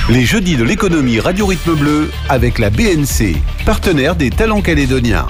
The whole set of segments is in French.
Les jeudis de l'économie Radio Rythme Bleu avec la BNC, partenaire des talents calédoniens.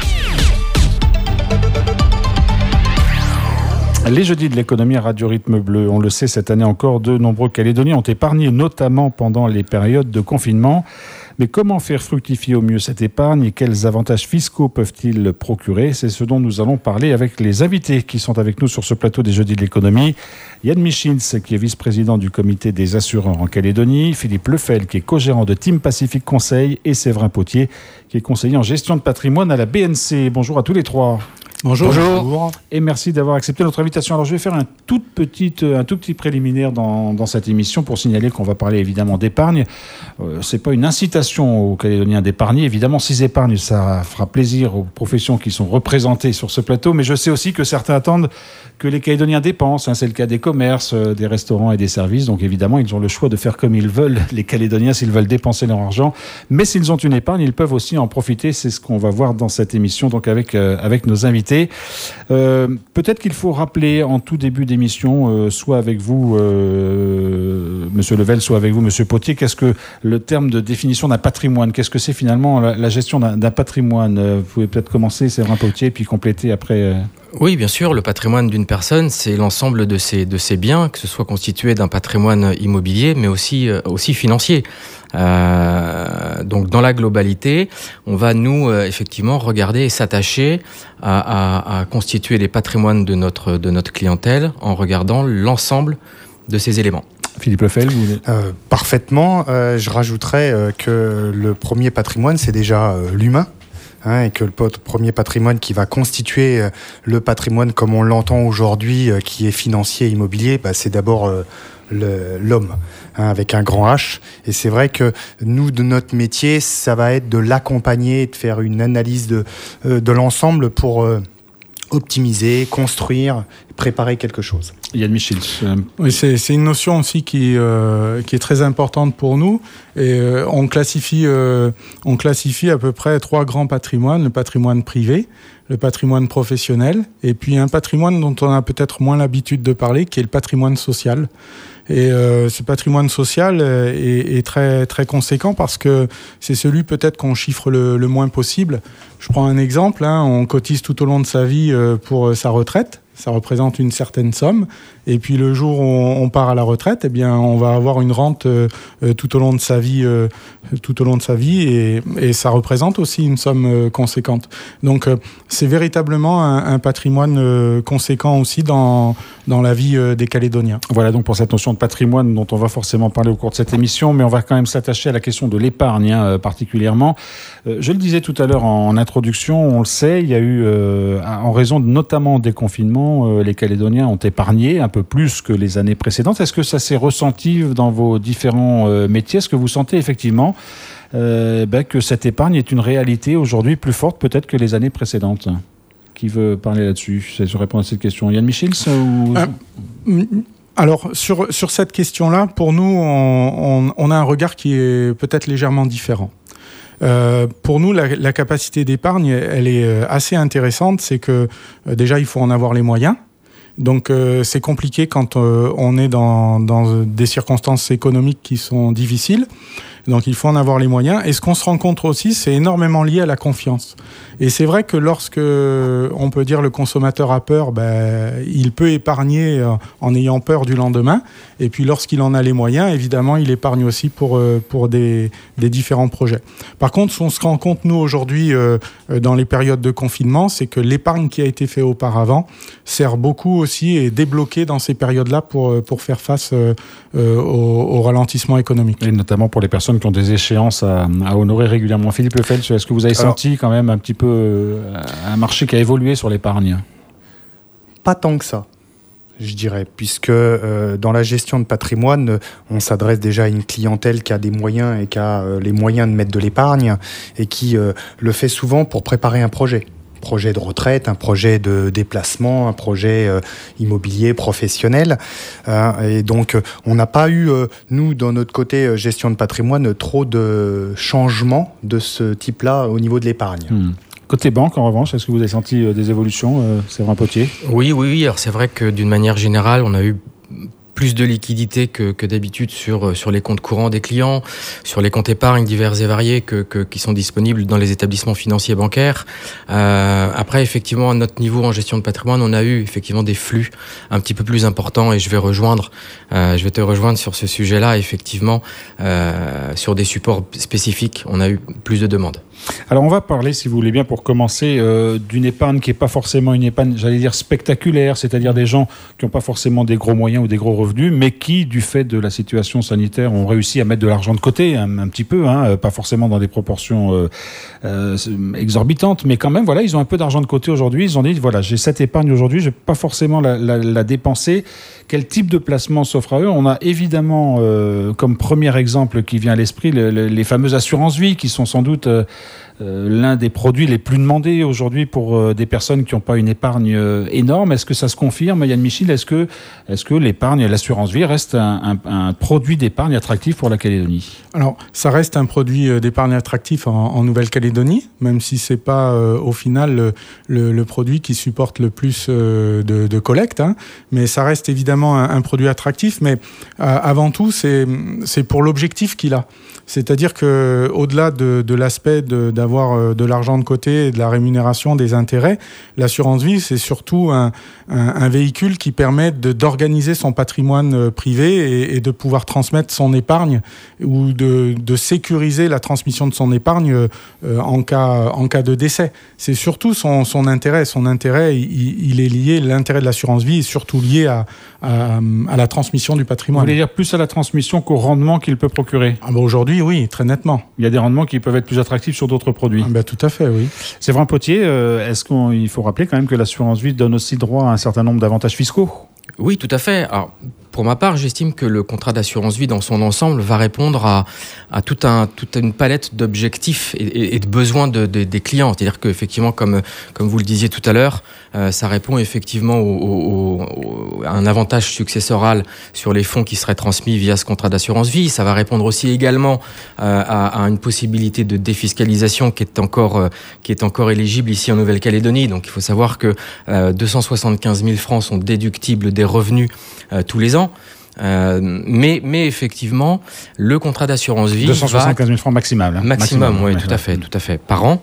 Les jeudis de l'économie à Radio Rythme Bleu, on le sait, cette année encore, de nombreux Calédoniens ont épargné, notamment pendant les périodes de confinement. Mais comment faire fructifier au mieux cette épargne et quels avantages fiscaux peuvent-ils procurer ? C'est ce dont nous allons parler avec les invités qui sont avec nous sur ce plateau des jeudis de l'économie. Yann Michins, qui est vice-président du comité des assureurs en Calédonie, Philippe Lefel, qui est co-gérant de Team Pacific Conseil, et Séverin Potier, qui est conseiller en gestion de patrimoine à la BNC. Bonjour à tous les trois. Bonjour. Et merci d'avoir accepté notre invitation. Alors je vais faire un tout petit préliminaire dans cette émission pour signaler qu'on va parler évidemment d'épargne. C'est pas une incitation aux Calédoniens d'épargner. Évidemment, s'ils épargnent, ça fera plaisir aux professions qui sont représentées sur ce plateau. Mais je sais aussi que certains attendent que les Calédoniens dépensent. C'est le cas des commerces, des restaurants et des services. Donc évidemment, ils ont le choix de faire comme ils veulent, les Calédoniens, s'ils veulent dépenser leur argent. Mais s'ils ont une épargne, ils peuvent aussi en profiter. C'est ce qu'on va voir dans cette émission, donc avec nos invités. Peut-être qu'il faut rappeler en tout début d'émission, soit avec vous, Monsieur Level, soit avec vous, Monsieur Potier, qu'est-ce que le terme de définition d'un patrimoine ? Qu'est-ce que c'est finalement la gestion d'un patrimoine ? Vous pouvez peut-être commencer, Séverin Potier, puis compléter après. Oui, bien sûr, le patrimoine d'une personne, c'est l'ensemble de ses biens, que ce soit constitué d'un patrimoine immobilier, mais aussi financier. Donc dans la globalité, on va nous effectivement regarder et s'attacher à constituer les patrimoines de notre clientèle en regardant l'ensemble de ces éléments. Philippe Lefel, parfaitement. Je rajouterais que le premier patrimoine, c'est déjà l'humain. Et que le premier patrimoine qui va constituer le patrimoine comme on l'entend aujourd'hui, qui est financier, immobilier, c'est d'abord l'homme, avec un grand H. Et c'est vrai que nous, de notre métier, ça va être de l'accompagner, de faire une analyse de l'ensemble pour optimiser, construire, préparer quelque chose. Yann Michels. Oui, c'est une notion aussi qui est très importante pour nous. Et on classifie à peu près 3 grands patrimoines: le patrimoine privé, le patrimoine professionnel, et puis un patrimoine dont on a peut-être moins l'habitude de parler, qui est le patrimoine social. Et ce patrimoine social est très, très conséquent parce que c'est celui peut-être qu'on chiffre le moins possible. Je prends un exemple, on cotise tout au long de sa vie pour sa retraite. Ça représente une certaine somme. Et puis le jour où on part à la retraite, eh bien, on va avoir une rente tout au long de sa vie, et ça représente aussi une somme conséquente. Donc c'est véritablement un patrimoine conséquent aussi dans la vie des Calédoniens. Voilà donc pour cette notion de patrimoine dont on va forcément parler au cours de cette émission, mais on va quand même s'attacher à la question de l'épargne particulièrement. Je le disais tout à l'heure en introduction, on le sait, il y a eu, en raison notamment des confinements, les Calédoniens ont épargné un peu plus que les années précédentes. Est-ce que ça s'est ressenti dans vos différents métiers ? Est-ce que vous sentez effectivement que cette épargne est une réalité aujourd'hui plus forte peut-être que les années précédentes ? Qui veut parler là-dessus ? Je réponds à cette question. Yann Michels ou... Alors, sur cette question-là, pour nous, on a un regard qui est peut-être légèrement différent. Pour nous, la capacité d'épargne, elle est assez intéressante. C'est que déjà, il faut en avoir les moyens. Donc, c'est compliqué quand on est dans des circonstances économiques qui sont difficiles. Donc, il faut en avoir les moyens. Et ce qu'on se rend compte aussi, c'est énormément lié à la confiance. Et c'est vrai que lorsque, on peut dire, le consommateur a peur, il peut épargner en ayant peur du lendemain. Et puis, lorsqu'il en a les moyens, évidemment, il épargne aussi pour des différents projets. Par contre, ce qu'on se rend compte, nous, aujourd'hui, dans les périodes de confinement, c'est que l'épargne qui a été faite auparavant sert beaucoup aussi et débloqué dans ces périodes-là pour faire face au ralentissement économique. Et notamment pour les personnes qui ont des échéances à honorer régulièrement. Philippe Lefel, est-ce que vous avez senti quand même un petit peu un marché qui a évolué sur l'épargne ? Pas tant que ça, je dirais, puisque dans la gestion de patrimoine, on s'adresse déjà à une clientèle qui a des moyens et qui a les moyens de mettre de l'épargne et qui le fait souvent pour préparer un projet de retraite, un projet de déplacement, un projet immobilier professionnel. Et donc, on n'a pas eu, nous, dans notre côté gestion de patrimoine, trop de changements de ce type-là au niveau de l'épargne. Côté banque, en revanche, est-ce que vous avez senti des évolutions, Séverin Potier ? Oui. Alors, c'est vrai que d'une manière générale, on a eu plus de liquidités que d'habitude sur les comptes courants des clients, sur les comptes épargne divers et variés qui sont disponibles dans les établissements financiers bancaires. Après, effectivement, à notre niveau en gestion de patrimoine, on a eu effectivement des flux un petit peu plus importants et je vais te rejoindre sur ce sujet-là. Effectivement, sur des supports spécifiques, on a eu plus de demandes. Alors on va parler, si vous voulez bien, pour commencer, d'une épargne qui n'est pas forcément une épargne, j'allais dire spectaculaire, c'est-à-dire des gens qui n'ont pas forcément des gros moyens ou des gros revenus, mais qui, du fait de la situation sanitaire, ont réussi à mettre de l'argent de côté, un petit peu, pas forcément dans des proportions exorbitantes, mais quand même, voilà, ils ont un peu d'argent de côté aujourd'hui. Ils ont dit, voilà, j'ai cette épargne aujourd'hui, je ne vais pas forcément la dépenser. Quel type de placement s'offre à eux? On a évidemment, comme premier exemple qui vient à l'esprit, les fameuses assurances-vie, qui sont sans doute l'un des produits les plus demandés aujourd'hui pour des personnes qui n'ont pas une épargne énorme. Est-ce que ça se confirme, Yann Michel? Est-ce que l'épargne et l'assurance-vie restent un produit d'épargne attractif pour la Calédonie? Alors, ça reste un produit d'épargne attractif en Nouvelle-Calédonie, même si c'est pas au final le produit qui supporte le plus de collecte, mais ça reste évidemment un produit attractif. Mais avant tout, c'est pour l'objectif qu'il a. C'est-à-dire que au-delà de l'aspect d'avoir de l'argent de côté et de la rémunération des intérêts, l'assurance vie, c'est surtout un véhicule qui permet d'organiser son patrimoine privé et de pouvoir transmettre son épargne ou de sécuriser la transmission de son épargne en cas de décès. C'est surtout son intérêt. Son intérêt, il est lié, l'intérêt de l'assurance vie est surtout lié à la transmission du patrimoine. Vous voulez dire plus à la transmission qu'au rendement qu'il peut procurer? Aujourd'hui, oui, très nettement. Il y a des rendements qui peuvent être plus attractifs sur d'autres produits. Tout à fait, oui. Séverin Potier, il faut rappeler quand même que l'assurance vie donne aussi droit à un certain nombre d'avantages fiscaux? Oui, tout à fait. Alors, pour ma part, j'estime que le contrat d'assurance vie dans son ensemble va répondre à toute une palette d'objectifs et de besoins des clients. C'est-à-dire qu'effectivement, comme vous le disiez tout à l'heure, ça répond effectivement à un avantage successoral sur les fonds qui seraient transmis via ce contrat d'assurance vie. Ça va répondre aussi également à une possibilité de défiscalisation qui est encore éligible ici en Nouvelle-Calédonie. Donc il faut savoir que 275 000 francs sont déductibles des revenus tous les ans. Mais effectivement, le contrat d'assurance vie 275 000 francs maximum. Maximum, oui, tout à fait, par an.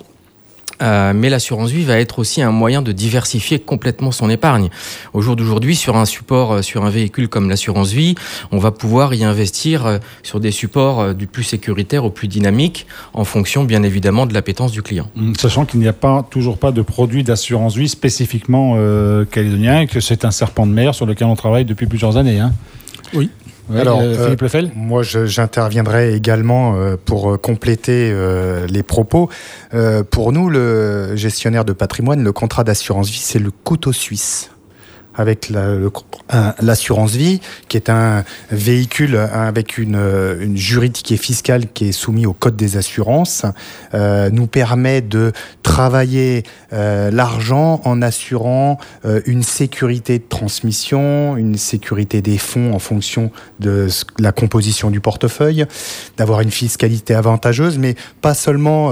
Mais l'assurance vie va être aussi un moyen de diversifier complètement son épargne. Au jour d'aujourd'hui, sur un véhicule comme l'assurance vie, on va pouvoir y investir sur des supports du plus sécuritaire au plus dynamique, en fonction bien évidemment de l'appétence du client. Sachant qu'il n'y a toujours pas de produit d'assurance vie spécifiquement calédonien, et que c'est un serpent de mer sur lequel on travaille depuis plusieurs années. Oui. Ouais, alors, Philippe Lefel ? Moi, j'interviendrai également pour compléter les propos. Pour nous, le gestionnaire de patrimoine, le contrat d'assurance vie, c'est le couteau suisse. Avec l'assurance vie, qui est un véhicule avec une juridique et fiscale qui est soumis au code des assurances, nous permet de travailler l'argent en assurant une sécurité de transmission, une sécurité des fonds en fonction de la composition du portefeuille, d'avoir une fiscalité avantageuse, mais pas seulement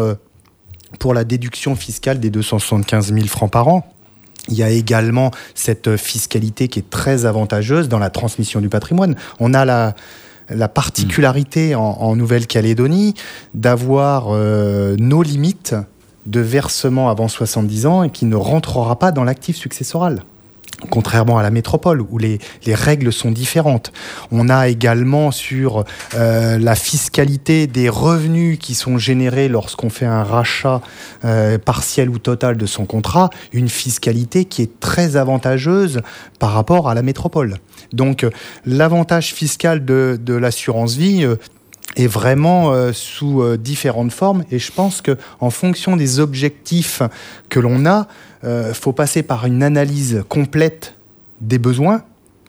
pour la déduction fiscale des 275 000 francs par an. Il y a également cette fiscalité qui est très avantageuse dans la transmission du patrimoine. On a la particularité en Nouvelle-Calédonie d'avoir nos limites de versement avant 70 ans et qui ne rentrera pas dans l'actif successoral. Contrairement à la métropole, où les règles sont différentes. On a également sur la fiscalité des revenus qui sont générés lorsqu'on fait un rachat partiel ou total de son contrat, une fiscalité qui est très avantageuse par rapport à la métropole. Donc l'avantage fiscal de l'assurance vie est vraiment sous différentes formes, et je pense qu'en fonction des objectifs que l'on a, faut passer par une analyse complète des besoins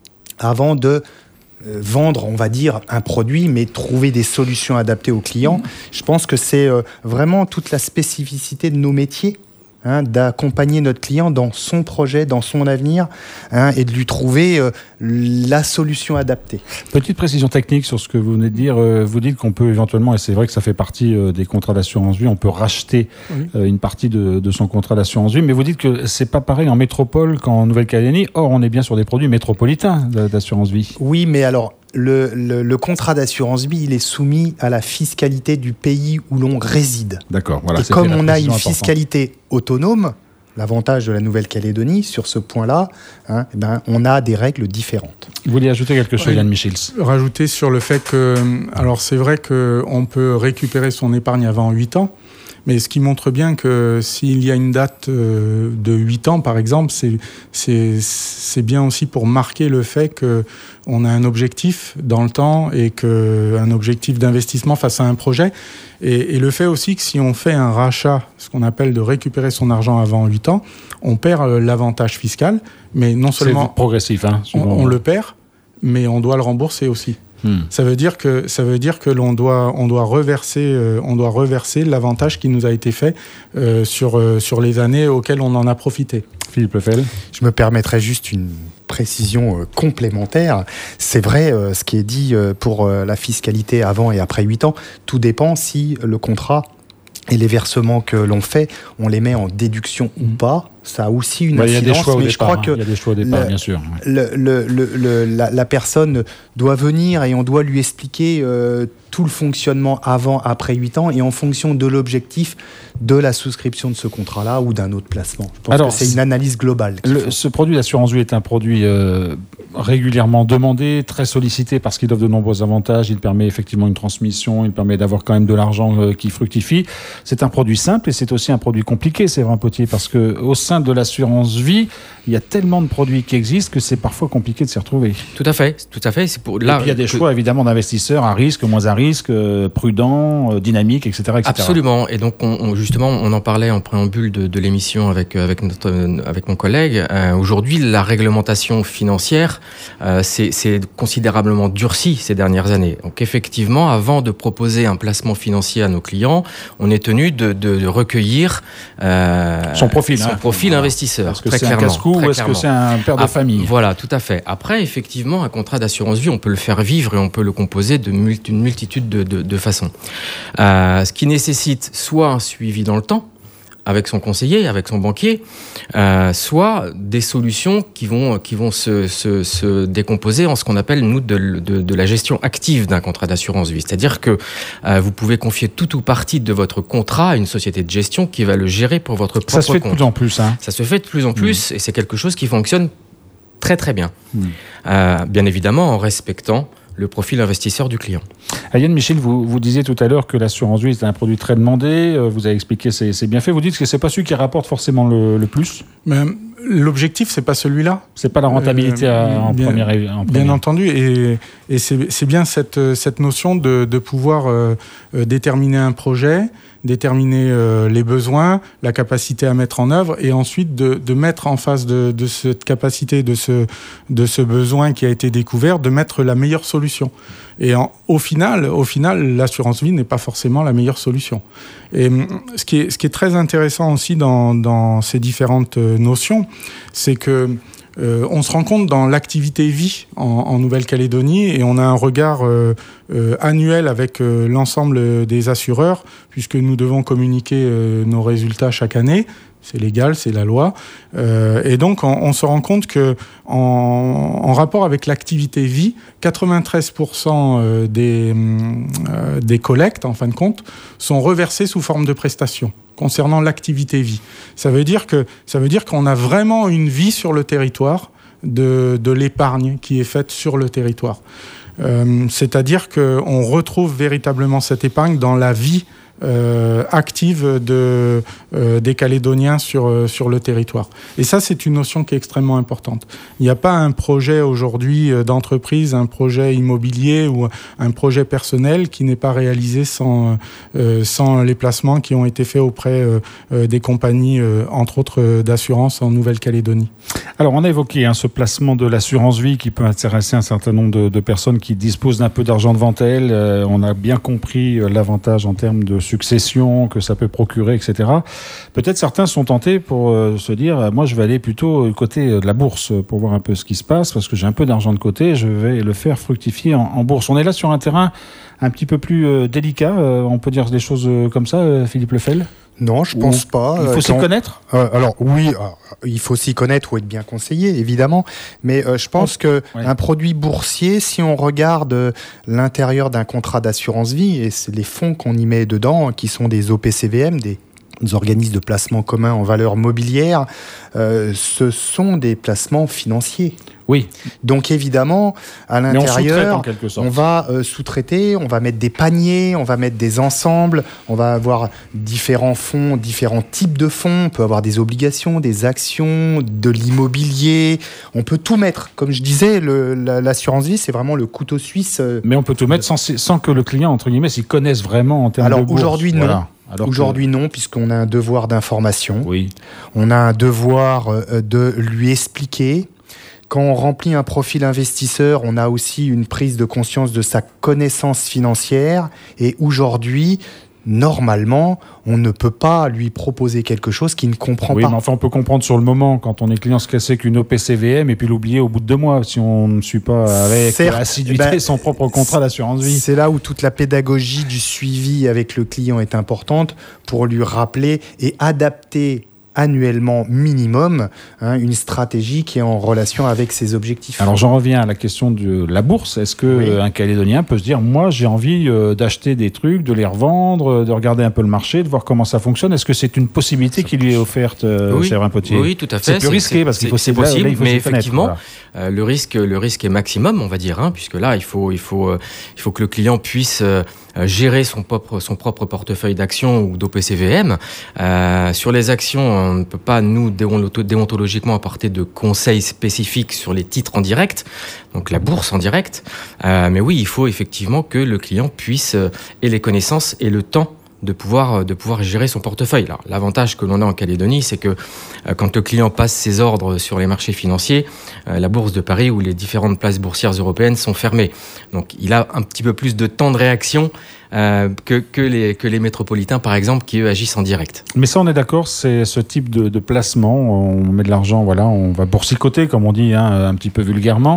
avant de vendre, on va dire, un produit, mais trouver des solutions adaptées aux clients. Je pense que c'est vraiment toute la spécificité de nos métiers d'accompagner notre client dans son projet, dans son avenir, et de lui trouver la solution adaptée. Petite précision technique sur ce que vous venez de dire. Vous dites qu'on peut éventuellement, et c'est vrai que ça fait partie des contrats d'assurance vie, on peut racheter une partie de son contrat d'assurance vie, mais vous dites que c'est pas pareil en métropole qu'en Nouvelle-Calédonie. Or, on est bien sur des produits métropolitains d'assurance vie. Oui, mais alors, le contrat d'assurance vie, il est soumis à la fiscalité du pays où l'on réside. D'accord. Voilà, et comme on a une fiscalité autonome, l'avantage de la Nouvelle-Calédonie sur ce point-là, on a des règles différentes. Vous vouliez ajouter quelque chose, Yann Michels? Rajouter sur le fait que, alors c'est vrai qu'on peut récupérer son épargne avant 8 ans, mais ce qui montre bien que s'il y a une date de 8 ans, par exemple, c'est bien aussi pour marquer le fait qu'on a un objectif dans le temps et qu'un objectif d'investissement face à un projet. Et le fait aussi que si on fait un rachat, ce qu'on appelle de récupérer son argent avant 8 ans, on perd l'avantage fiscal, mais non seulement... C'est progressif, on le perd, mais on doit le rembourser aussi. Ça veut dire que l'on doit reverser l'avantage qui nous a été fait sur les années auxquelles on en a profité. Philippe Lefel. Je me permettrai juste une précision complémentaire. C'est vrai, ce qui est dit pour la fiscalité avant et après 8 ans, tout dépend si le contrat et les versements que l'on fait, on les met en déduction ou pas. Ça a aussi une incidence, il y a des choix au mais départ, je crois que il y a des choix au départ, bien sûr. La personne doit venir et on doit lui expliquer tout le fonctionnement avant, après 8 ans et en fonction de l'objectif de la souscription de ce contrat-là ou d'un autre placement. Je pense que c'est une analyse globale. Ce produit d'assurance vie est un produit régulièrement demandé, très sollicité parce qu'il offre de nombreux avantages. Il permet effectivement une transmission, il permet d'avoir quand même de l'argent qui fructifie. C'est un produit simple et c'est aussi un produit compliqué, c'est vrai, Potier, parce qu'au sein de l'assurance vie, il y a tellement de produits qui existent que c'est parfois compliqué de s'y retrouver. Tout à fait. C'est pour là. Et puis il y a des choix évidemment d'investisseurs à risque, moins à risque, prudents, dynamiques, etc., etc. Absolument. Et donc justement, on en parlait en préambule de l'émission avec mon collègue. Aujourd'hui, la réglementation financière c'est considérablement durci ces dernières années. Donc effectivement, avant de proposer un placement financier à nos clients, on est tenu de recueillir son profil investisseur. Est-ce que c'est un casse-cou ou est-ce que c'est un père de famille? Voilà, tout à fait. Après, effectivement, un contrat d'assurance vie, on peut le faire vivre et on peut le composer d'une multitude de façons. Ce qui nécessite soit un suivi dans le temps, avec son conseiller, avec son banquier, soit des solutions qui vont se décomposer en ce qu'on appelle, nous, de la gestion active d'un contrat d'assurance vie. C'est-à-dire que vous pouvez confier tout ou partie de votre contrat à une société de gestion qui va le gérer pour votre propre compte. Ça se fait de plus en plus. Ça se fait de plus en plus et c'est quelque chose qui fonctionne très très bien. Bien évidemment en respectant le profil investisseur du client. Yann Michel, vous disiez tout à l'heure que l'assurance vie est un produit très demandé. Vous avez expliqué ses bienfaits. Vous dites que c'est pas celui qui rapporte forcément le plus. Mais l'objectif, c'est pas celui-là. C'est pas la rentabilité en premier. Bien entendu, et c'est bien cette notion de pouvoir déterminer un projet, déterminer les besoins, la capacité à mettre en œuvre, et ensuite de mettre en face de cette capacité, de ce besoin qui a été découvert, de mettre la meilleure solution. Et au final, l'assurance vie n'est pas forcément la meilleure solution. Et ce qui est très intéressant aussi dans ces différentes notions, c'est que on se rend compte dans l'activité vie en Nouvelle-Calédonie et on a un regard annuel avec l'ensemble des assureurs puisque nous devons communiquer nos résultats chaque année. C'est légal, c'est la loi. Et donc, on se rend compte que en rapport avec l'activité vie, 93% des collectes, en fin de compte, sont reversées sous forme de prestations concernant l'activité vie. Ça veut dire qu'on a vraiment une vie sur le territoire de l'épargne qui est faite sur le territoire. C'est-à-dire qu'on retrouve véritablement cette épargne dans la vie active des Calédoniens sur le territoire. Et ça, c'est une notion qui est extrêmement importante. Il n'y a pas un projet aujourd'hui d'entreprise, un projet immobilier ou un projet personnel qui n'est pas réalisé sans les placements qui ont été faits auprès des compagnies, entre autres d'assurance en Nouvelle-Calédonie. Alors, on a évoqué ce placement de l'assurance vie qui peut intéresser un certain nombre de personnes qui disposent d'un peu d'argent devant elles. On a bien compris l'avantage en termes de succession que ça peut procurer, etc. Peut-être certains sont tentés pour se dire, moi je vais aller plutôt côté de la bourse pour voir un peu ce qui se passe, parce que j'ai un peu d'argent de côté, je vais le faire fructifier en bourse. On est là sur un terrain un petit peu plus délicat, on peut dire des choses comme ça, Philippe Lefel ? Non, je pense pas. Il faut s'y connaître ? Alors oui, il faut s'y connaître ou être bien conseillé, évidemment. Mais je pense qu'un produit boursier, si on regarde l'intérieur d'un contrat d'assurance vie, et c'est les fonds qu'on y met dedans, qui sont des OPCVM, des organismes de placement commun en valeur mobilière, ce sont des placements financiers. Oui. Donc évidemment, à l'intérieur, on va sous-traiter, on va mettre des paniers, on va mettre des ensembles, on va avoir différents fonds, différents types de fonds, on peut avoir des obligations, des actions, de l'immobilier, on peut tout mettre. Comme je disais, l'assurance vie, c'est vraiment le couteau suisse. Mais on peut tout mettre sans que le client, entre guillemets, s'y connaisse vraiment en termes de bourse. Alors aujourd'hui, non. Voilà. Aujourd'hui, non, puisqu'on a un devoir d'information. Oui. On a un devoir de lui expliquer. Quand on remplit un profil investisseur, on a aussi une prise de conscience de sa connaissance financière. Et aujourd'hui, normalement, on ne peut pas lui proposer quelque chose qu'il ne comprend pas. Oui, mais enfin, on peut comprendre sur le moment, quand on est client, ce que c'est qu'une OPCVM, et puis l'oublier au bout de 2 mois, si on ne suit pas avec assiduité son propre contrat d'assurance vie. C'est là où toute la pédagogie du suivi avec le client est importante, pour lui rappeler et adapter annuellement minimum une stratégie qui est en relation avec ses objectifs. Alors j'en reviens à la question de la bourse. Est-ce qu'un Calédonien peut se dire, moi j'ai envie d'acheter des trucs, de les revendre, de regarder un peu le marché, de voir comment ça fonctionne. Est-ce que c'est une possibilité qui lui est offerte, Séverin Potier ? Oui, tout à fait. C'est plus risqué parce qu'il faut c'est possible, mais effectivement, voilà. le risque est maximum, on va dire, puisque là il faut que le client puisse gérer son propre portefeuille d'actions ou d'OPCVM. Sur les actions, on ne peut pas, nous, déontologiquement, apporter de conseils spécifiques sur les titres en direct, donc la bourse en direct. Mais oui, il faut effectivement que le client puisse ait les connaissances et le temps de pouvoir gérer son portefeuille. Alors, l'avantage que l'on a en Calédonie, c'est que quand le client passe ses ordres sur les marchés financiers, la bourse de Paris ou les différentes places boursières européennes sont fermées. Donc, il a un petit peu plus de temps de réaction que les métropolitains, par exemple, qui eux agissent en direct. Mais ça, on est d'accord, c'est ce type de placement. On met de l'argent, voilà, on va boursicoter, comme on dit, un petit peu vulgairement.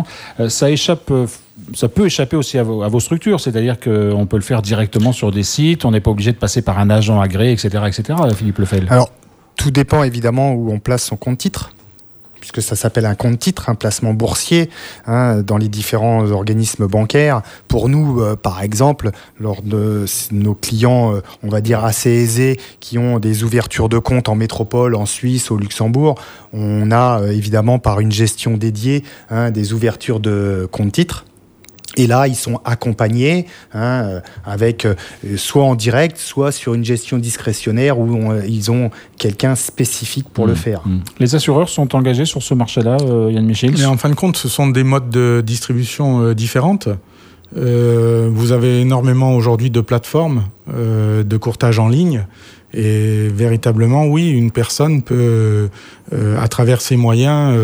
Ça peut échapper aussi à vos structures, c'est-à-dire qu'on peut le faire directement sur des sites, on n'est pas obligé de passer par un agent agréé, etc., Philippe Lefel. Alors, tout dépend évidemment où on place son compte titre, puisque ça s'appelle un compte titre, un placement boursier dans les différents organismes bancaires. Pour nous, par exemple, lors de nos clients, on va dire assez aisés, qui ont des ouvertures de compte en métropole, en Suisse, au Luxembourg, on a évidemment par une gestion dédiée des ouvertures de compte titre. Et là, ils sont accompagnés avec soit en direct, soit sur une gestion discrétionnaire où ils ont quelqu'un spécifique pour le faire. Les assureurs sont engagés sur ce marché-là, Yann Michels ? Mais en fin de compte, ce sont des modes de distribution différentes. Vous avez énormément aujourd'hui de plateformes de courtage en ligne. Et véritablement, oui, une personne peut, à travers ses moyens,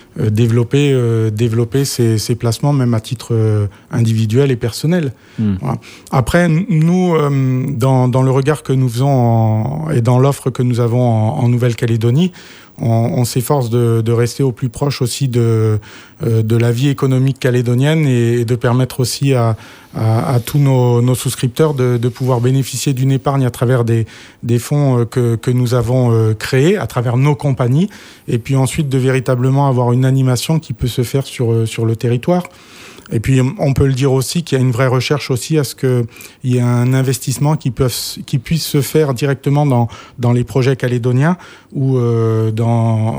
développer ses placements, même à titre individuel et personnel. Voilà. Après, nous, dans le regard que nous faisons et dans l'offre que nous avons en Nouvelle-Calédonie, on s'efforce de rester au plus proche aussi de la vie économique calédonienne et de permettre aussi à tous nos souscripteurs de pouvoir bénéficier d'une épargne à travers des fonds que nous avons créés, à travers nos compagnies, et puis ensuite de véritablement avoir une animation qui peut se faire sur le territoire. Et puis, on peut le dire aussi qu'il y a une vraie recherche aussi à ce qu'il y ait un investissement qui puisse se faire directement dans les projets calédoniens ou dans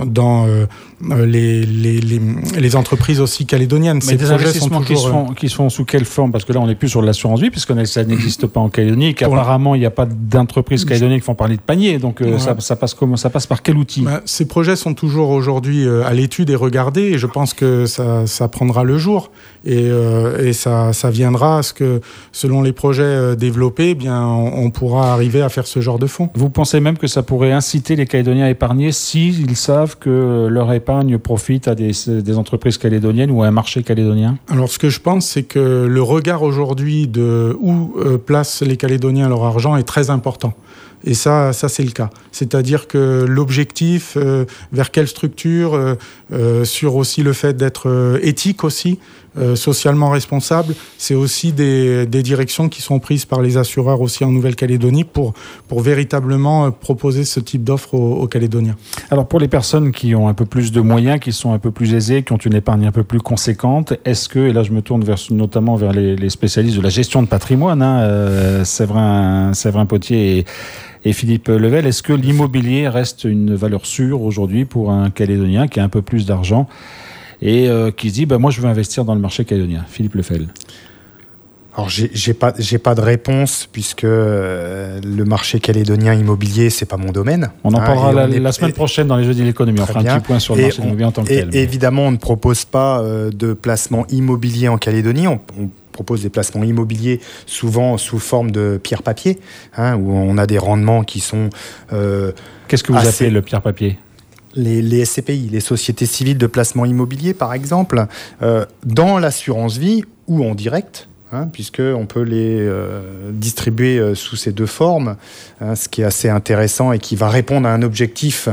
les entreprises aussi calédoniennes. Mais des investissements qui se font sous quelle forme ? Parce que là, on n'est plus sur de l'assurance vie, puisque ça n'existe pas en Calédonie, qu'apparemment, il n'y a pas d'entreprises calédoniennes qui font parler de panier. Donc, ça passe comment ? Ça passe par quel outil ? Ces projets sont toujours aujourd'hui à l'étude et regardés, et je pense que ça prendra le jour. et ça viendra à ce que, selon les projets développés, eh bien, on pourra arriver à faire ce genre de fonds. Vous pensez même que ça pourrait inciter les Calédoniens à épargner s'ils savent que leur épargne profite à des entreprises calédoniennes ou à un marché calédonien? Alors, ce que je pense, c'est que le regard aujourd'hui de où placent les Calédoniens leur argent est très important. Et ça c'est le cas. C'est-à-dire que l'objectif, vers quelle structure, sur aussi le fait d'être éthique aussi, socialement responsable, c'est aussi des directions qui sont prises par les assureurs aussi en Nouvelle-Calédonie pour véritablement proposer ce type d'offre aux Calédoniens. Alors pour les personnes qui ont un peu plus de moyens, qui sont un peu plus aisées, qui ont une épargne un peu plus conséquente, est-ce que, et là je me tourne notamment vers les spécialistes de la gestion de patrimoine, Séverin Potier et Philippe Level, est-ce que l'immobilier reste une valeur sûre aujourd'hui pour un Calédonien qui a un peu plus d'argent et qui se dit moi je veux investir dans le marché calédonien? Philippe Level. Alors j'ai pas de réponse puisque le marché calédonien immobilier c'est pas mon domaine. On en parlera la semaine prochaine dans les Jeudis de l'économie. On fera un petit point sur le marché immobilier en tant que tel. Évidemment, on ne propose pas de placement immobilier en Calédonie. On propose des placements immobiliers souvent sous forme de pierre-papier, où on a des rendements qui sont Qu'est-ce que vous appelez le pierre-papier? Les SCPI, les sociétés civiles de placement immobilier, par exemple, dans l'assurance vie ou en direct, puisqu'on peut les distribuer sous ces deux formes, ce qui est assez intéressant et qui va répondre à un objectif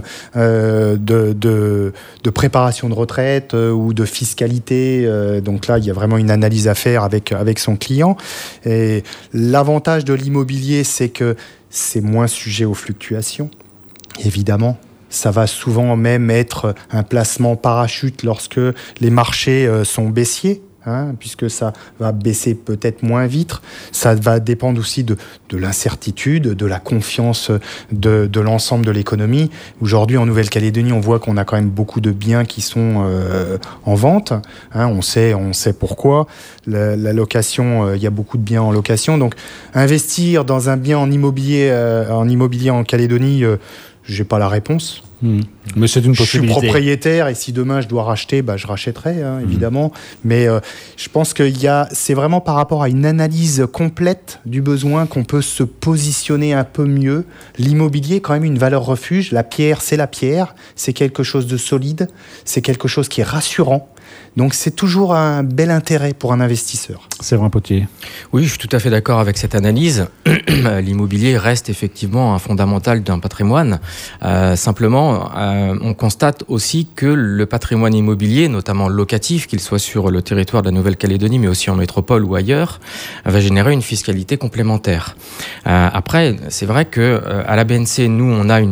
de préparation de retraite ou de fiscalité. Donc là, il y a vraiment une analyse à faire avec son client. Et l'avantage de l'immobilier, c'est que c'est moins sujet aux fluctuations, évidemment. Ça va souvent même être un placement parachute lorsque les marchés sont baissiers. Puisque ça va baisser peut-être moins vite. Ça va dépendre aussi de l'incertitude, de la confiance de l'ensemble de l'économie. Aujourd'hui, en Nouvelle-Calédonie, on voit qu'on a quand même beaucoup de biens qui sont en vente. On sait pourquoi. La location, il y a beaucoup de biens en location. Donc, investir dans un bien en immobilier en Calédonie, j'ai pas la réponse. Mais c'est une possibilité. Je suis propriétaire et si demain je dois racheter, je rachèterai, évidemment. Mais je pense que c'est vraiment par rapport à une analyse complète du besoin qu'on peut se positionner un peu mieux. L'immobilier est quand même une valeur refuge. La pierre, c'est la pierre. C'est quelque chose de solide. C'est quelque chose qui est rassurant. Donc c'est toujours un bel intérêt pour un investisseur. Séverin Potier. Oui, je suis tout à fait d'accord avec cette analyse. L'immobilier reste effectivement un fondamental d'un patrimoine. Simplement, on constate aussi que le patrimoine immobilier, notamment locatif, qu'il soit sur le territoire de la Nouvelle-Calédonie, mais aussi en métropole ou ailleurs, va générer une fiscalité complémentaire. Après, c'est vrai que à la BNC, nous, on a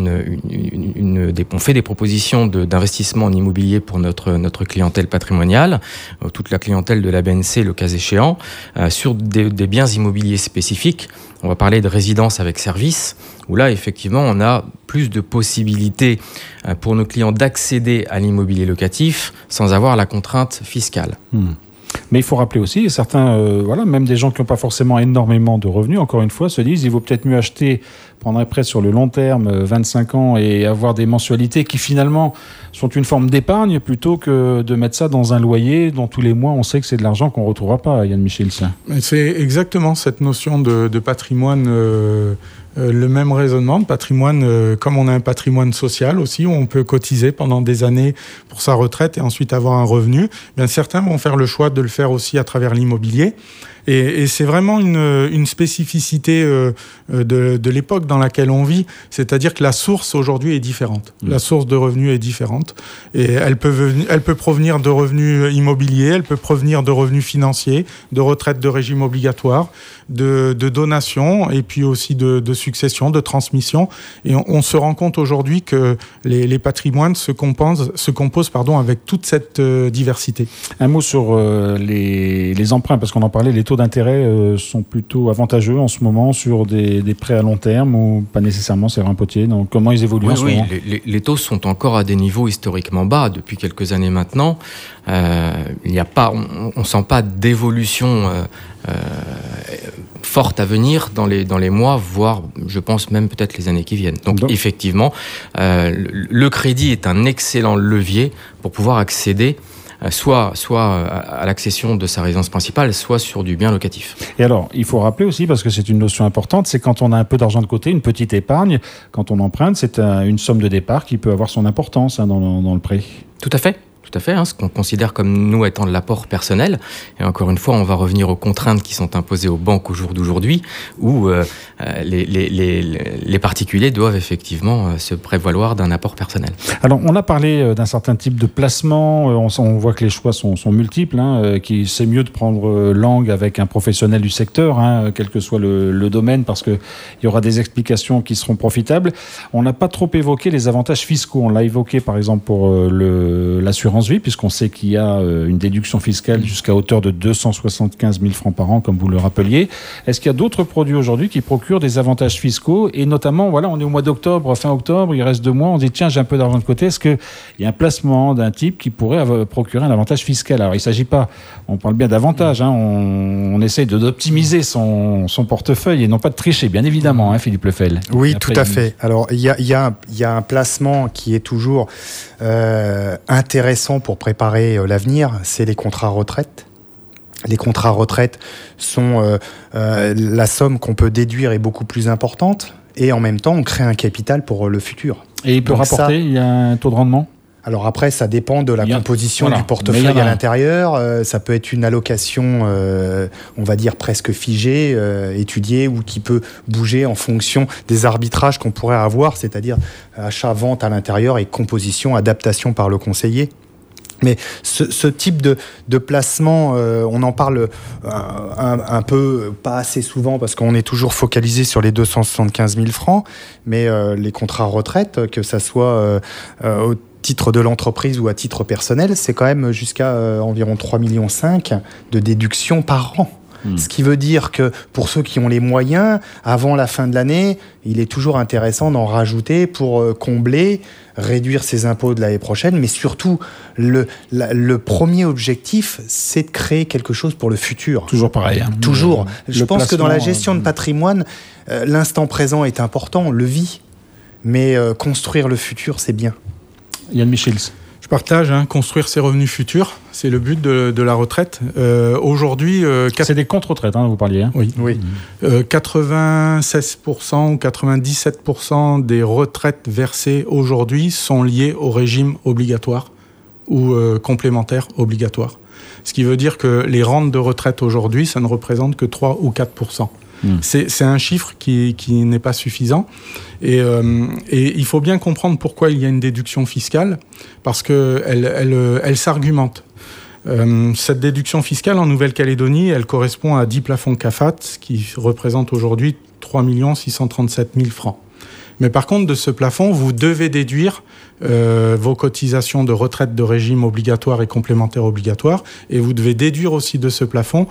on fait des propositions d'investissement en immobilier pour notre clientèle patrimoniale, toute la clientèle de la BNC, le cas échéant, sur des biens immobiliers spécifiques. On va parler de résidence avec service, où là, effectivement, on a plus de possibilités pour nos clients d'accéder à l'immobilier locatif sans avoir la contrainte fiscale. Mais il faut rappeler aussi, certains, même des gens qui n'ont pas forcément énormément de revenus, encore une fois, se disent il vaut peut-être mieux prendre un prêt sur le long terme, 25 ans, et avoir des mensualités qui finalement sont une forme d'épargne plutôt que de mettre ça dans un loyer dont tous les mois on sait que c'est de l'argent qu'on ne retrouvera pas, Yann Michelsen. C'est exactement cette notion de patrimoine, le même raisonnement de patrimoine, comme on a un patrimoine social aussi, où on peut cotiser pendant des années pour sa retraite et ensuite avoir un revenu. Bien, certains vont faire le choix de le faire aussi à travers l'immobilier. Et c'est vraiment une spécificité de l'époque dans laquelle on vit, c'est-à-dire que la source aujourd'hui est différente. La source de revenus est différente et elle peut provenir de revenus immobiliers, elle peut provenir de revenus financiers, de retraite de régime obligatoire, de donations et puis aussi de succession, de transmission. Et on se rend compte aujourd'hui que les patrimoines se composent avec toute cette diversité. Un mot sur les emprunts, parce qu'on en parlait, les taux d'intérêt sont plutôt avantageux en ce moment sur des prêts à long terme ou pas nécessairement, Séverin Potier. Donc comment ils évoluent en ce moment? Les taux sont encore à des niveaux historiquement bas depuis quelques années maintenant. Il n'y a pas, on sent pas d'évolution forte à venir dans les mois, voire je pense même peut-être les années qui viennent. Donc effectivement, le crédit est un excellent levier pour pouvoir accéder soit à l'accession de sa résidence principale, soit sur du bien locatif. Et alors, il faut rappeler aussi, parce que c'est une notion importante, c'est quand on a un peu d'argent de côté, une petite épargne, quand on emprunte, c'est une somme de départ qui peut avoir son importance dans le prêt. Tout à fait, ce qu'on considère comme nous étant de l'apport personnel. Et encore une fois, on va revenir aux contraintes qui sont imposées aux banques au jour d'aujourd'hui, où les particuliers doivent effectivement se prévaloir d'un apport personnel. Alors, on a parlé d'un certain type de placement. On voit que les choix sont multiples. C'est mieux de prendre langue avec un professionnel du secteur, quel que soit le domaine, parce qu'il y aura des explications qui seront profitables. On n'a pas trop évoqué les avantages fiscaux. On l'a évoqué, par exemple, pour l'assurance vie, puisqu'on sait qu'il y a une déduction fiscale jusqu'à hauteur de 275 000 francs par an, comme vous le rappeliez. Est-ce qu'il y a d'autres produits aujourd'hui qui procurent des avantages fiscaux? Et notamment, on est au mois d'octobre, fin octobre, il reste 2 mois, on dit tiens, j'ai un peu d'argent de côté. Est-ce qu'il y a un placement d'un type qui pourrait procurer un avantage fiscal? Alors, il ne s'agit pas, on parle bien d'avantage, on essaye d'optimiser son portefeuille et non pas de tricher, bien évidemment, Philippe Lefel. Oui, tout à fait. Alors, il y a un placement qui est toujours intéressant pour préparer l'avenir, c'est les contrats retraite. Les contrats retraite sont la somme qu'on peut déduire est beaucoup plus importante et en même temps on crée un capital pour le futur. Et il peut rapporter, il y a un taux de rendement? Alors après, ça dépend de la composition du portefeuille à l'intérieur. Ça peut être une allocation, on va dire presque figée, étudiée, ou qui peut bouger en fonction des arbitrages qu'on pourrait avoir, c'est-à-dire achat-vente à l'intérieur et composition, adaptation par le conseiller. Mais ce type de placement, on en parle un peu, pas assez souvent, parce qu'on est toujours focalisé sur les 275 000 francs, mais les contrats retraite, que ça soit au titre de l'entreprise ou à titre personnel, c'est quand même jusqu'à environ 3,5 millions de déductions par an. Ce qui veut dire que pour ceux qui ont les moyens, avant la fin de l'année, il est toujours intéressant d'en rajouter pour combler, réduire ses impôts de l'année prochaine, mais surtout, le premier objectif, c'est de créer quelque chose pour le futur. Toujours pareil. Toujours. Je pense que dans la gestion de patrimoine, l'instant présent est important, on le vit, mais construire le futur, c'est bien. Yann Michels. Je partage, construire ses revenus futurs, c'est le but de la retraite. Aujourd'hui... C'est des comptes retraites, vous parliez. Oui. 96% ou 97% des retraites versées aujourd'hui sont liées au régime obligatoire ou complémentaire obligatoire. Ce qui veut dire que les rentes de retraite aujourd'hui, ça ne représente que 3 ou 4%. C'est un chiffre qui n'est pas suffisant et il faut bien comprendre pourquoi il y a une déduction fiscale, parce qu'elle s'argumente. Cette déduction fiscale en Nouvelle-Calédonie, elle correspond à 10 plafonds CAFAT qui représentent aujourd'hui 3 637 000 francs. Mais par contre, de ce plafond, vous devez déduire vos cotisations de retraite de régime obligatoire et complémentaire obligatoire, et vous devez déduire aussi de ce plafond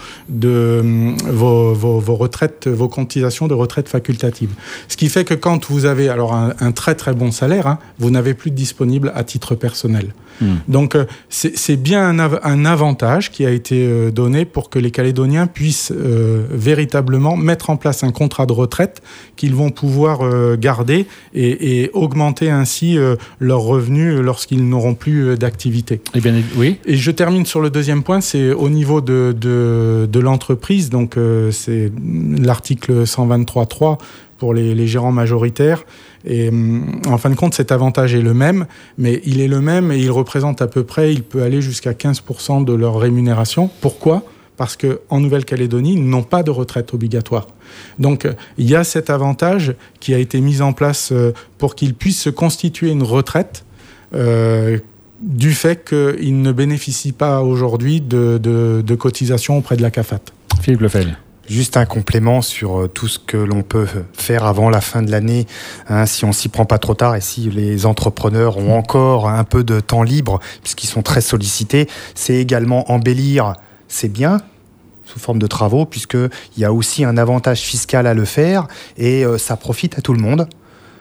vos retraites, vos cotisations de retraite facultative. Ce qui fait que quand vous avez alors un très très bon salaire, vous n'avez plus de disponible à titre personnel. Donc c'est bien un avantage qui a été donné pour que les Calédoniens puissent véritablement mettre en place un contrat de retraite qu'ils vont pouvoir garder et augmenter ainsi leurs revenus lorsqu'ils n'auront plus d'activité. Eh bien, oui. Et je termine sur le deuxième point, c'est au niveau de l'entreprise, donc c'est l'article 123.3 pour les gérants majoritaires. Et en fin de compte, cet avantage est le même, mais il est le même et il représente à peu près, il peut aller jusqu'à 15% de leur rémunération. Pourquoi ? Parce qu'en Nouvelle-Calédonie, ils n'ont pas de retraite obligatoire. Donc, il y a cet avantage qui a été mis en place pour qu'ils puissent se constituer une retraite du fait qu'ils ne bénéficient pas aujourd'hui de cotisations auprès de la CAFAT. Philippe Lefel. Juste un complément sur tout ce que l'on peut faire avant la fin de l'année, si on s'y prend pas trop tard et si les entrepreneurs ont encore un peu de temps libre, puisqu'ils sont très sollicités, c'est également embellir ses biens sous forme de travaux, puisqu'il y a aussi un avantage fiscal à le faire et ça profite à tout le monde.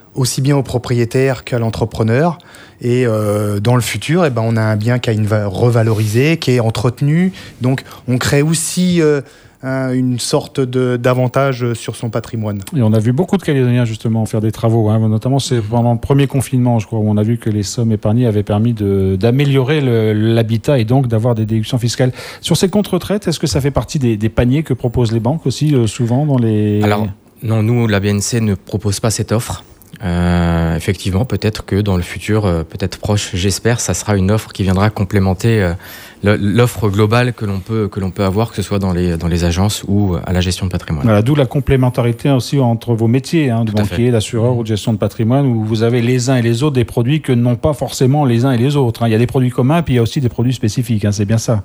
aussi bien au propriétaire qu'à l'entrepreneur. Et dans le futur, on a un bien qui a une revalorisée, qui est entretenu. Donc, on crée aussi une sorte d'avantage sur son patrimoine. Et on a vu beaucoup de Calédoniens justement faire des travaux, notamment c'est pendant le premier confinement, je crois, où on a vu que les sommes épargnées avaient permis d'améliorer l'habitat et donc d'avoir des déductions fiscales. Sur ces comptes retraite, est-ce que ça fait partie des paniers que proposent les banques aussi souvent dans les... Alors, non, nous, la BNC ne propose pas cette offre. Effectivement, peut-être que dans le futur, peut-être proche, j'espère, ça sera une offre qui viendra complémenter l'offre globale que l'on peut avoir, que ce soit dans les agences ou à la gestion de patrimoine. Voilà, d'où la complémentarité aussi entre vos métiers, de banquier, d'assureur ou de gestion de patrimoine, où vous avez les uns et les autres des produits que n'ont pas forcément les uns et les autres. Il y a des produits communs, puis il y a aussi des produits spécifiques, c'est bien ça.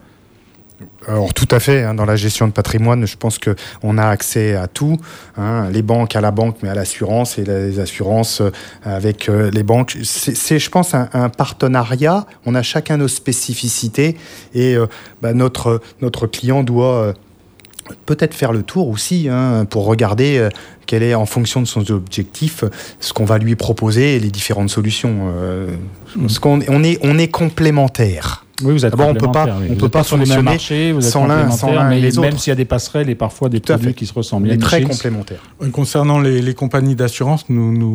Alors tout à fait, dans la gestion de patrimoine, je pense qu'on a accès à tout, les banques à la banque, mais à l'assurance, et les assurances avec les banques. C'est je pense, un partenariat. On a chacun nos spécificités et notre client doit peut-être faire le tour aussi pour regarder quel est, en fonction de son objectif, ce qu'on va lui proposer et les différentes solutions. Parce qu'on est complémentaires. Oui, vous êtes complémentaires. On peut pas sur les mêmes marchés, vous êtes sans l'un et les autres. Même s'il y a des passerelles et parfois des produits qui se ressemblent. On est très complémentaires. Concernant les compagnies d'assurance,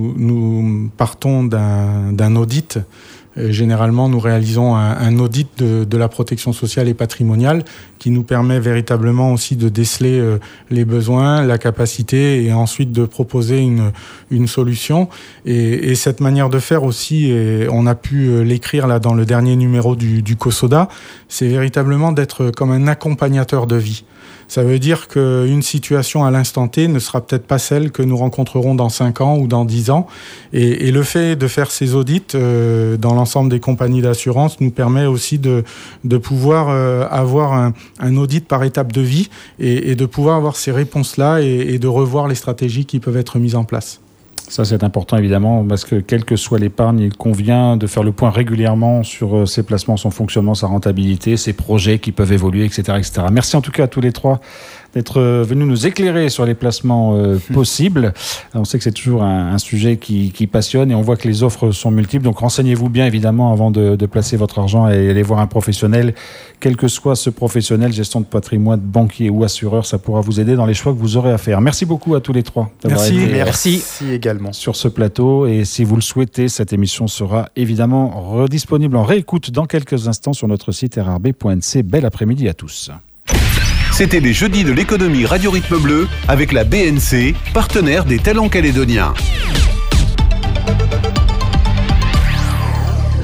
nous partons d'un audit. Généralement, nous réalisons un audit de la protection sociale et patrimoniale qui nous permet véritablement aussi de déceler les besoins, la capacité et ensuite de proposer une solution. Et cette manière de faire aussi, et on a pu l'écrire là dans le dernier numéro du COSODA, c'est véritablement d'être comme un accompagnateur de vie. Ça veut dire qu'une situation à l'instant T ne sera peut-être pas celle que nous rencontrerons dans 5 ans ou dans 10 ans. Et le fait de faire ces audits dans l'ensemble des compagnies d'assurance nous permet aussi de pouvoir avoir un audit par étape de vie et de pouvoir avoir ces réponses-là et de revoir les stratégies qui peuvent être mises en place. Ça, c'est important, évidemment, parce que quelle que soit l'épargne, il convient de faire le point régulièrement sur ses placements, son fonctionnement, sa rentabilité, ses projets qui peuvent évoluer, etc., etc. Merci en tout cas à tous les trois d'être venus nous éclairer sur les placements possibles. On sait que c'est toujours un sujet qui passionne et on voit que les offres sont multiples. Donc, renseignez-vous bien, évidemment, avant de placer votre argent et aller voir un professionnel. Quel que soit ce professionnel, gestion de patrimoine, banquier ou assureur, ça pourra vous aider dans les choix que vous aurez à faire. Merci beaucoup à tous les trois d'avoir été Merci également sur ce plateau. Et si vous le souhaitez, cette émission sera évidemment redisponible en réécoute dans quelques instants sur notre site rrb.nc. Bel après-midi à tous. C'était les jeudis de l'économie Radio Rythme Bleu avec la BNC, partenaire des talents calédoniens.